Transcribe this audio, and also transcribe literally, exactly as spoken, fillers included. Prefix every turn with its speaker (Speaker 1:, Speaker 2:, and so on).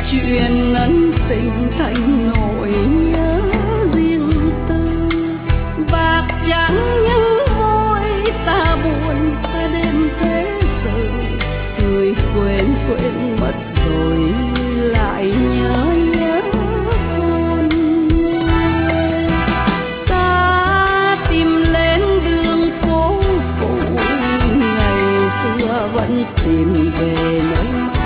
Speaker 1: chuyện ân tình thành nỗi nhớ riêng tư. Bạc trắng như môi ta buồn xa đêm thế giờ, người quên quên mất rồi lại nhớ nhớ con người. Ta tìm lên đường phố cũ ngày xưa vẫn tìm về nơi